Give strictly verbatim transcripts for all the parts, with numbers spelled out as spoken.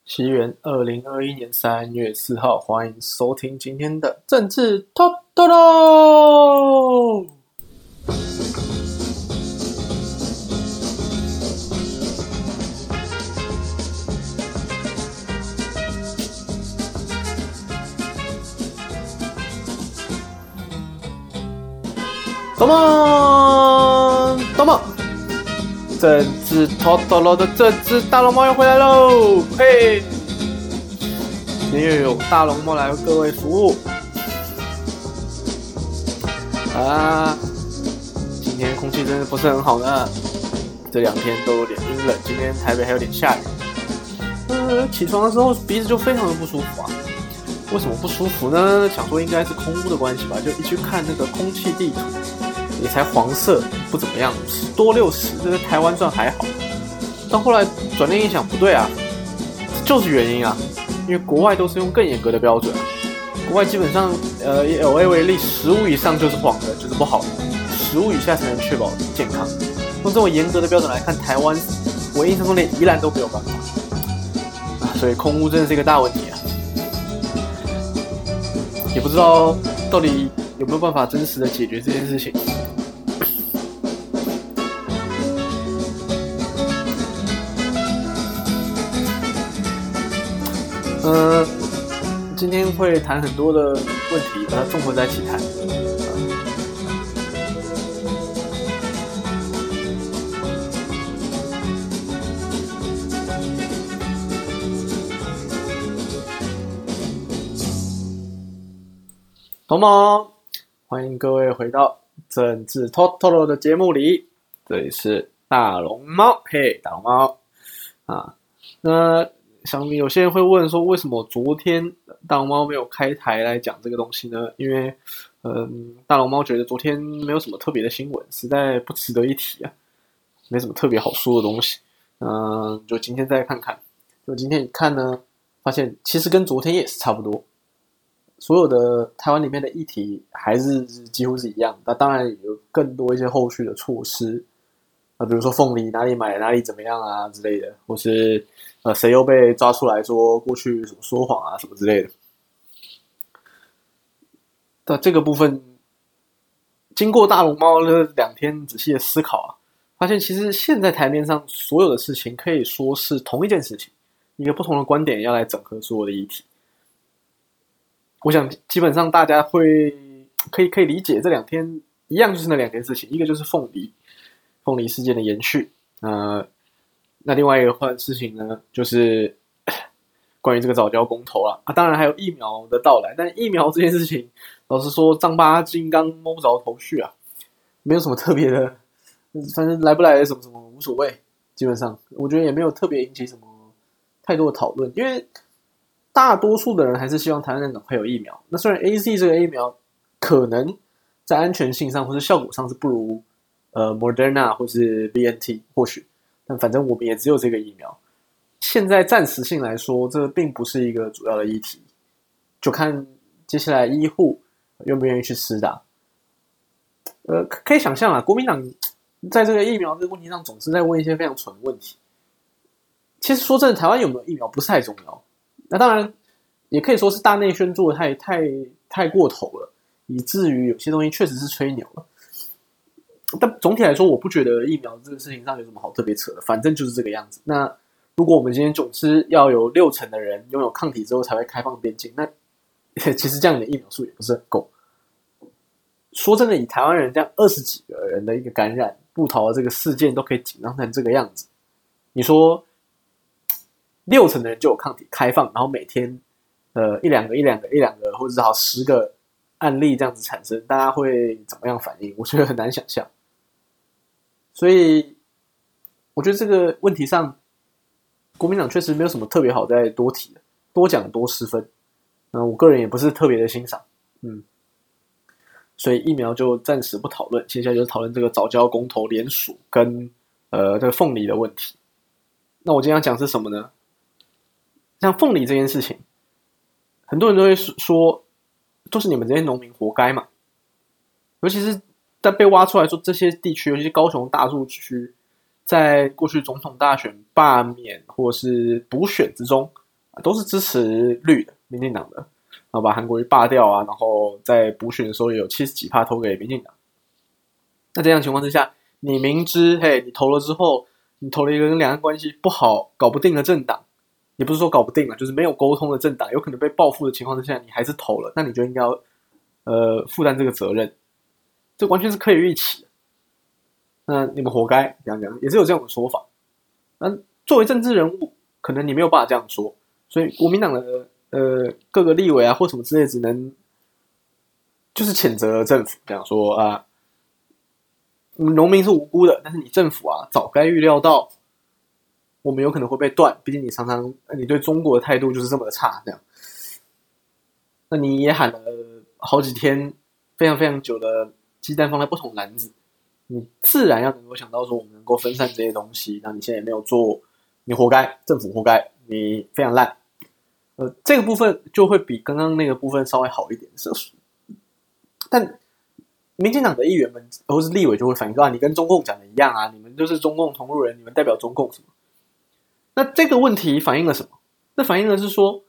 西元二零二一年三月四号，欢迎收听今天的政治托托喽。どうもどうも，政治托托喽的政治大龙猫又回来喽！嘿，今天又有大龙猫来为各位服务啊！今天空气真的不是很好呢，这两天都有点阴冷，今天台北还有点下雨。呃，起床的时候鼻子就非常的不舒服啊。为什么不舒服呢？想说应该是空污的关系吧，就一去看那个空气地图。也才黄色，不怎么样，十多六十，这个台湾算还好。但后来转念一想，不对啊，这就是原因啊，因为国外都是用更严格的标准啊。国外基本上，呃，以 L A 为例，十五以上就是黄的，就是不好的，十五以下才能确保健康。用这种严格的标准来看，台湾，我印象中连宜兰都没有办法啊，所以空污真的是一个大问题啊。也不知道到底有没有办法真实的解决这件事情。呃，今天会谈很多的问题，把它综合在一起谈。同盟，欢迎各位回到政治 Totoro 的节目里，这里是大龙猫，嘿，大龙猫啊，那。想必有些人会问说，为什么昨天大龙猫没有开台来讲这个东西呢？因为，嗯，大龙猫觉得昨天没有什么特别的新闻，实在不值得一提啊，没什么特别好说的东西。嗯，就今天再看看，就今天一看呢，发现其实跟昨天也是差不多，所有的台湾里面的议题还是几乎是一样。那当然有更多一些后续的措施。啊，比如说凤梨哪里买哪里怎么样啊之类的，或是呃谁又被抓出来说过去什么说谎啊什么之类的。那这个部分，经过大龙猫这两天仔细的思考啊，发现其实现在台面上所有的事情可以说是同一件事情，一个不同的观点要来整合所有的议题。我想基本上大家会可以可以理解，这两天一样就是那两件事情，一个就是凤梨。凤梨事件的延续，呃，那另外一个事情呢，就是关于这个早教公投啦，啊，当然还有疫苗的到来，但疫苗这件事情，老实说，丈八金刚摸不着头绪啊，没有什么特别的，反正来不来什么什么无所谓，基本上我觉得也没有特别引起什么太多的讨论，因为大多数的人还是希望台湾人赶快有疫苗。那虽然 A Z 这个疫苗可能在安全性上或是效果上是不如。呃 ，Moderna 或是 B N T 或许，但反正我们也只有这个疫苗。现在暂时性来说，这并不是一个主要的议题，就看接下来医护愿不愿意去施打。呃，可以想象啊，国民党在这个疫苗这个问题上，总是在问一些非常蠢的问题。其实说真的，台湾有没有疫苗不是太重要。那当然，也可以说是大内宣做的太太太过头了，以至于有些东西确实是吹牛了。但总体来说，我不觉得疫苗这个事情上有什么好特别扯的，反正就是这个样子。那如果我们今天总之要有六成的人拥有抗体之后才会开放边境，那其实这样的疫苗数也不是很够。说真的，以台湾人这样二十几个人的一个感染布桃的这个事件都可以紧张成这个样子，你说六成的人就有抗体开放，然后每天呃一两个一两个一两个，或者是好十个案例这样子产生，大家会怎么样反应？我觉得很难想象。所以，我觉得这个问题上，国民党确实没有什么特别好再多提的，多讲多失分。嗯，我个人也不是特别的欣赏，嗯，所以疫苗就暂时不讨论，接下来就是讨论这个早教公投联署跟呃这个凤梨的问题。那我今天要讲是什么呢？像凤梨这件事情，很多人都会说，都是你们这些农民活该嘛，尤其是。但被挖出来说，这些地区，尤其是高雄大树区，在过去总统大选罢免或是补选之中， 都是支持绿的民进党的，然后把韩国瑜罢掉啊，然后在补选的时候也有七十几趴投给民进党。那这样的情况之下，你明知嘿，你投了之后，你投了一个跟两岸关系不好、搞不定的政党，也不是说搞不定了，就是没有沟通的政党，有可能被报复的情况之下，你还是投了，那你就应该要呃负担这个责任，这完全是可以预期的。那你们活该，这样讲也是有这种说法。那作为政治人物，可能你没有办法这样说，所以国民党的呃各个立委啊或什么之类，只能就是谴责政府，这样说啊，农民是无辜的，但是你政府啊早该预料到我们有可能会被断，毕竟你常常你对中国的态度就是这么的差，这样。那你也喊了好几天，非常非常久的鸡蛋放在不同篮子，你自然要能够想到说我们能够分散这些东西，那你现在也没有做，你活该，政府活该，你非常烂。呃，这个部分就会比刚刚那个部分稍微好一点，但民进党的议员们或是立委就会反映说啊，你跟中共讲的一样啊，你们就是中共同路人，你们代表中共什么？那这个问题反映了什么？那反映的是说，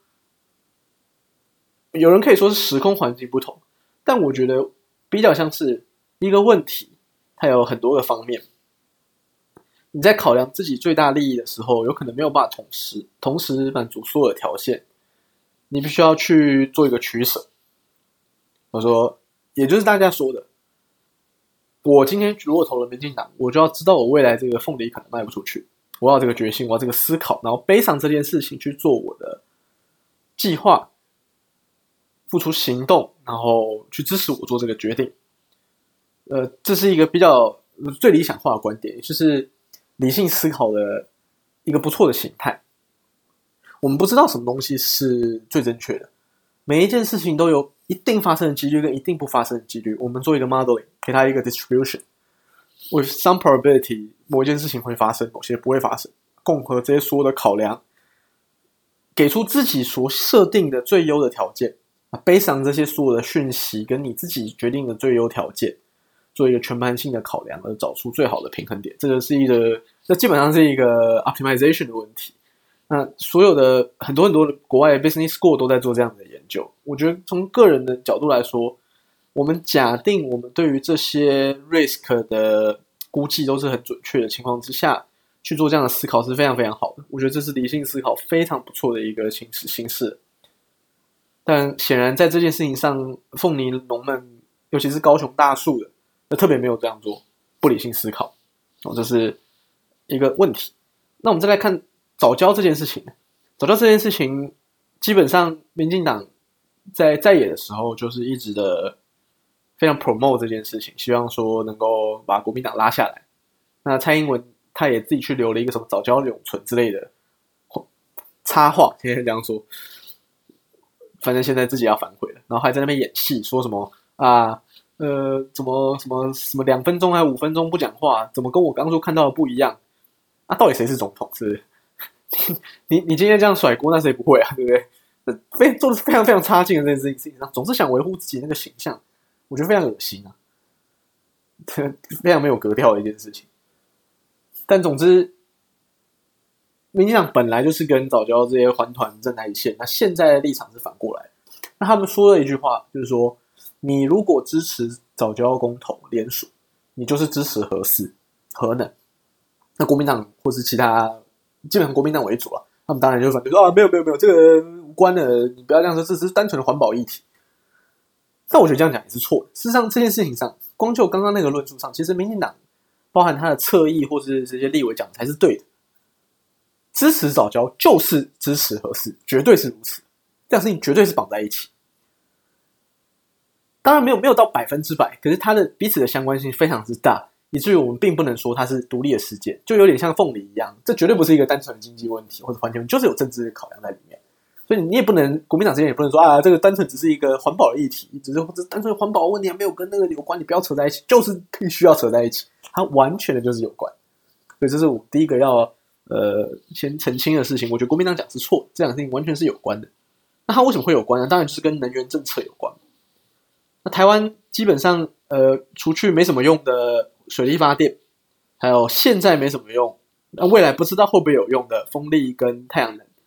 有人可以说是时空环境不同，但我觉得比较像是一个问题，它有很多个方面。你在考量自己最大利益的时候，有可能没有办法同时同时满足所有的条件，你必须要去做一个取舍。我说，也就是大家说的，我今天如果投了民进党，我就要知道我未来这个凤梨可能卖不出去，我要有这个决心，我要这个思考，然后背上这件事情去做我的计划，付出行动，然后去支持我做这个决定。呃，这是一个比较最理想化的观点，也就是理性思考的一个不错的形态。我们不知道什么东西是最正确的，每一件事情都有一定发生的几率跟一定不发生的几率，我们做一个 modeling， 给它一个 distribution， with some probability 某一件事情会发生，某些不会发生，共和这些所有的考量，给出自己所设定的最优的条件，背上这些所有的讯息跟你自己决定的最优条件，做一个全盘性的考量，而找出最好的平衡点。这个是一个，这基本上是一个 optimization 的问题。那所有的很多很多的国外的 business school 都在做这样的研究。我觉得从个人的角度来说，我们假定我们对于这些 risk 的估计都是很准确的情况之下，去做这样的思考是非常非常好的。我觉得这是理性思考非常不错的一个形式形式。但显然在这件事情上，凤梨农们，尤其是高雄大树的，特别没有这样做，不理性思考，哦，这是一个问题。那我们再来看藻礁这件事情，藻礁这件事情，基本上民进党在在野的时候，就是一直的非常 promote 这件事情，希望说能够把国民党拉下来。那蔡英文他也自己去留了一个什么藻礁永存之类的插话，现在这样说，反正现在自己要反悔了，然后还在那边演戏，说什么啊，呃，怎么什么什么两分钟还五分钟不讲话，怎么跟我刚说看到的不一样？啊，到底谁是总统？是不是？你你今天这样甩锅，那谁不会啊？对不对？非做的非常非常差劲的这件事情上，总是想维护自己那个形象，我觉得非常恶心啊，非常没有格调的一件事情。但总之，民进党本来就是跟藻礁这些环团站在一线，那现在的立场是反过来。那他们说了一句话，就是说，你如果支持藻礁公投联署，你就是支持核四、核能。那国民党或是其他，基本上国民党为主了，他们当然就反对说啊，没有没有没有，这个无关的，你不要这样说，这只是单纯的环保议题。但我觉得这样讲也是错的。事实上，这件事情上，光就刚刚那个论述上，其实民进党包含他的侧翼或是这些立委讲的才是对的。支持藻礁就是支持核四，绝对是如此。这样事情绝对是绑在一起。当然没有没有到百分之百，可是它的彼此的相关性非常之大，以至于我们并不能说它是独立的事件，就有点像凤梨一样，这绝对不是一个单纯的经济问题或者环境问题，就是有政治的考量在里面。所以你也不能，国民党之前也不能说啊，这个单纯只是一个环保的议题，只是单纯环保的问题，没有跟那个有关，你不要扯在一起，就是必须要扯在一起，它完全的就是有关。所以这是我第一个要呃先澄清的事情。我觉得国民党讲是错，这两个事情完全是有关的。那它为什么会有关呢？当然就是跟能源政策有关。那台湾基本上呃，除去没什么用的水力发电，还有现在没什么用，那未来不知道会不会有用的风力跟太阳能，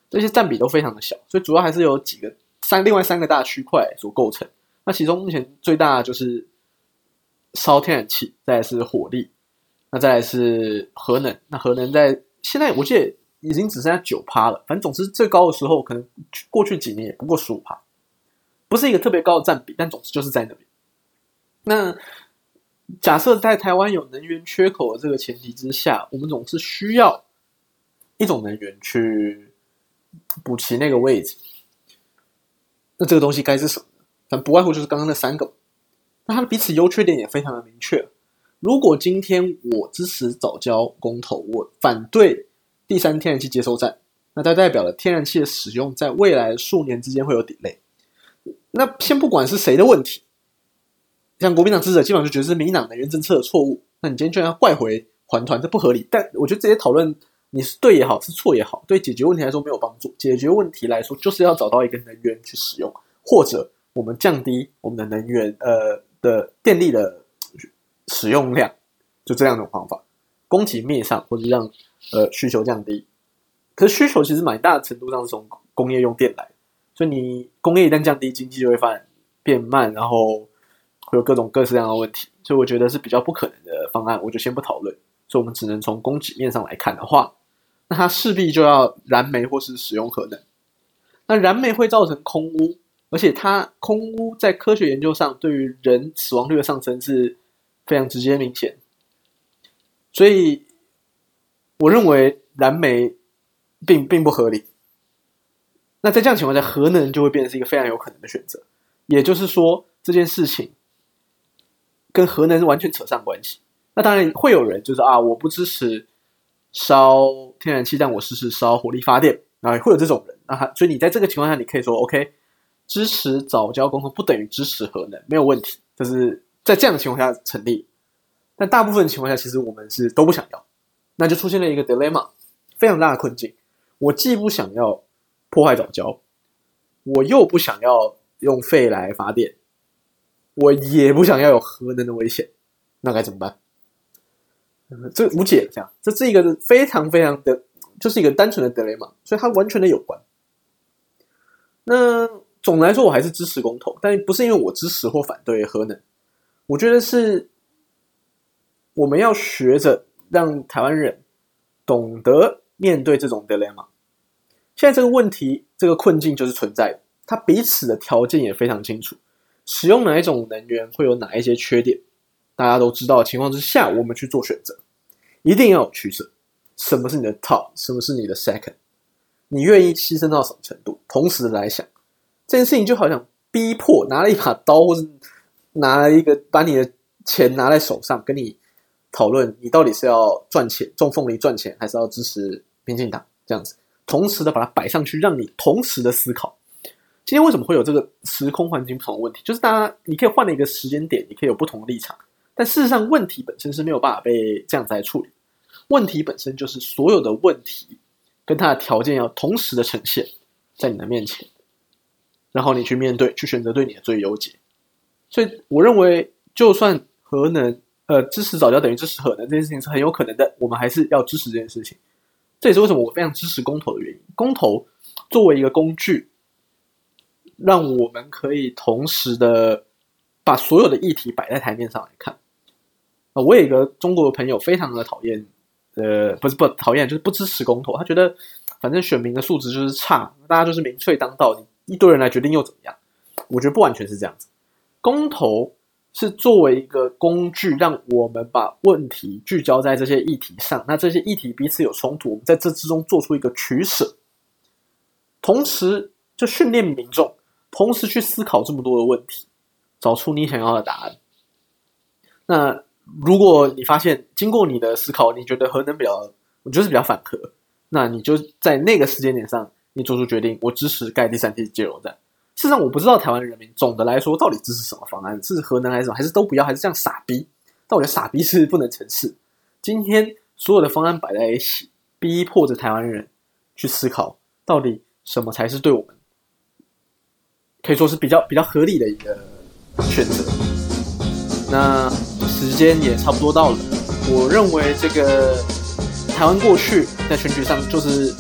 这些占比都非常的小，所以主要还是有几个三另外三个大区块所构成。那其中目前最大的就是烧天然气，再来是火力，那再来是核能。那核能在现在我记得已经只剩下 百分之九 了，反正总之最高的时候可能过去几年也不过 百分之十五， 不是一个特别高的占比，但总之就是在那边。那假设在台湾有能源缺口的这个前提之下，我们总是需要一种能源去补齐那个位置。那这个东西该是什么呢？反正不外乎就是刚刚那三个。那它的彼此优缺点也非常的明确。如果今天我支持藻礁公投，我反对第三天然气接收站，那它代表了天然气的使用在未来数年之间会有 delay。那先不管是谁的问题，像国民党支持者基本上就觉得是民进党能源政策的错误，那你今天居然要怪回环团，这不合理。但我觉得这些讨论你是对也好是错也好，对解决问题来说没有帮助。解决问题来说就是要找到一个能源去使用，或者我们降低我们的能源呃的电力的使用量，就这两种方法，供给面上或者让呃需求降低。可是需求其实蛮大的程度上是从工业用电来的，所以你工业一旦降低，经济就会发展变慢，然后会有各种各式各样的问题。所以我觉得是比较不可能的方案，我就先不讨论。所以我们只能从供给面上来看的话，那它势必就要燃煤或是使用核能。那燃煤会造成空污，而且它空污在科学研究上对于人死亡率的上升是非常直接明显。所以我认为燃煤并并不合理。那在这样的情况下，核能就会变成是一个非常有可能的选择。也就是说，这件事情跟核能完全扯上关系。那当然会有人就是啊，我不支持烧天然气，但我支持烧火力发电，然后会有这种人。那他所以你在这个情况下，你可以说 OK， 支持藻礁公投不等于支持核能，没有问题，就是在这样的情况下成立。但大部分情况下，其实我们是都不想要，那就出现了一个 dilemma， 非常大的困境。我既不想要破坏藻礁，我又不想要用废来发电，我也不想要有核能的危险，那该怎么办？这无解了，这样，这是一个非常非常的，就是一个单纯的 dilemma， 所以它完全的有关。那总的来说，我还是支持公投，但不是因为我支持或反对核能，我觉得是我们要学着让台湾人懂得面对这种 dilemma。现在这个问题，这个困境就是存在的，它彼此的条件也非常清楚，使用哪一种能源会有哪一些缺点。大家都知道的情况之下，我们去做选择，一定要有取舍。什么是你的 top， 什么是你的 second， 你愿意牺牲到什么程度？同时来想，这件事情就好像逼迫拿了一把刀，或是拿了一个把你的钱拿在手上，跟你讨论你到底是要赚钱种凤梨赚钱，还是要支持民进党这样子，同时的把它摆上去，让你同时的思考。今天为什么会有这个时空环境不同的问题？就是大家你可以换了一个时间点，你可以有不同的立场。但事实上，问题本身是没有办法被这样子来处理。问题本身就是所有的问题跟它的条件要同时的呈现在你的面前，然后你去面对，去选择对你的最优解。所以我认为，就算核能呃支持藻礁等于支持核能这件事情是很有可能的，我们还是要支持这件事情。这也是为什么我非常支持公投的原因。公投作为一个工具，让我们可以同时的把所有的议题摆在台面上来看。呃、我有一个中国的朋友非常的讨厌，呃，不是不讨厌，就是不支持公投。他觉得反正选民的素质就是差，大家就是民粹当道，你一堆人来决定又怎么样？我觉得不完全是这样子。公投是作为一个工具，让我们把问题聚焦在这些议题上。那这些议题彼此有冲突，我们在这之中做出一个取舍，同时就训练民众，同时去思考这么多的问题，找出你想要的答案。那如果你发现经过你的思考，你觉得核能比较，我觉得是比较反核，那你就在那个时间点上，你做出决定，我支持盖第三梯接油站。事实上，我不知道台湾人民总的来说到底支持什么方案，是核能还是什么，还是都不要，还是这样傻逼？但我觉得傻逼是不能成事。今天所有的方案摆在一起，逼迫着台湾人去思考，到底什么才是对我们可以说是比较比较合理的一个选择。那时间也差不多到了，我认为这个台湾过去在选举上就是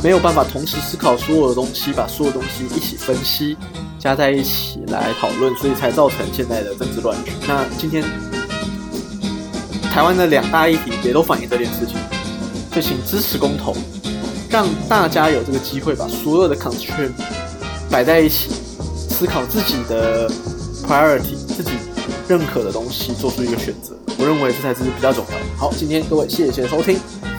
没有办法同时思考所有的东西，把所有东西一起分析，加在一起来讨论，所以才造成现在的政治乱局。那今天台湾的两大议题也都反映这件事情，就请支持公投，让大家有这个机会把所有的 constraint 摆在一起，思考自己的 priority， 自己认可的东西，做出一个选择。我认为这才是比较重要的。好，今天各位谢谢收听。